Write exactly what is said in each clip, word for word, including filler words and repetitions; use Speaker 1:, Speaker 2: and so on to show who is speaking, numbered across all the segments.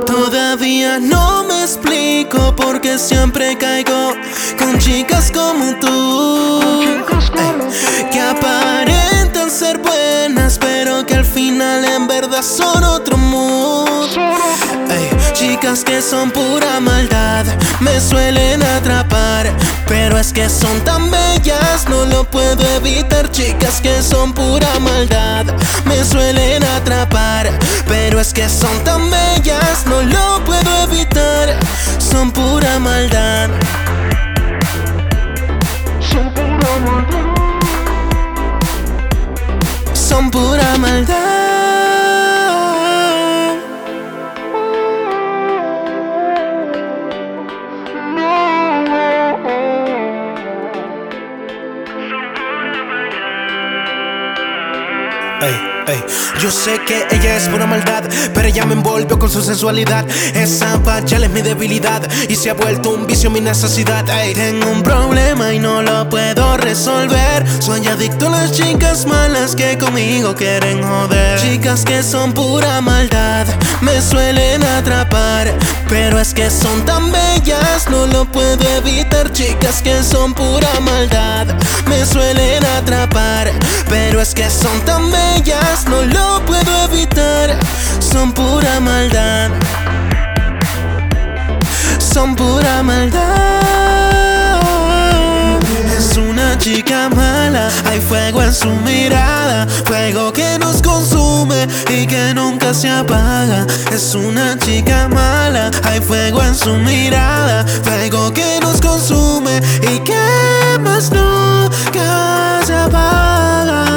Speaker 1: Todavía no me explico por qué siempre caigo con chicas como tú, ey, que aparentan ser buenas, pero que al final en verdad son otro mood. Ey, chicas que son pura maldad, me suelen atrapar, pero es que son tan bellas, no lo puedo evitar. Chicas que son pura maldad, me suelen atrapar, pero es que son tan bellas, no lo puedo evitar. Son pura maldad. Son pura maldad. Son pura maldad. Ey, ey. Yo sé que ella es pura maldad, pero ella me envolvió con su sensualidad. Esa pachal es mi debilidad y se ha vuelto un vicio mi necesidad. Ey. Tengo un problema y no lo puedo resolver. Soy adicto a las chicas malas que conmigo quieren joder. Chicas que son pura maldad, me suelen atrapar, pero es que son tan bellas, no lo puedo evitar. Chicas que son pura maldad, me suelen atrapar, pero es que son tan bellas, no lo puedo evitar. Son pura maldad. Son pura maldad. Es una chica mala, hay fuego en su mirada, fuego que nos consume y que nunca se apaga. Es una chica mala, hay fuego en su mirada, fuego que nos consume y que más nunca se apaga.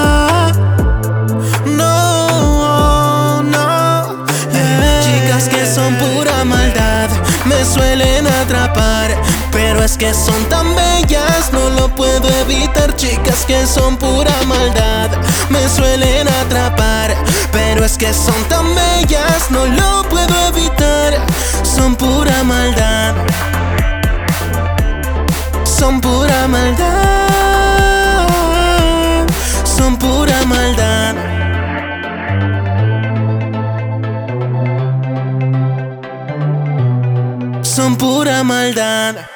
Speaker 1: No, no, yeah. Chicas que son pura maldad, me suelen atrapar, pero es que son tan bellas, no lo puedo evitar. Chicas que son pura maldad, me suelen atrapar, pero es que son tan bellas, no lo puedo evitar. Son pura maldad. Son pura maldad. Son pura maldad. Son pura maldad.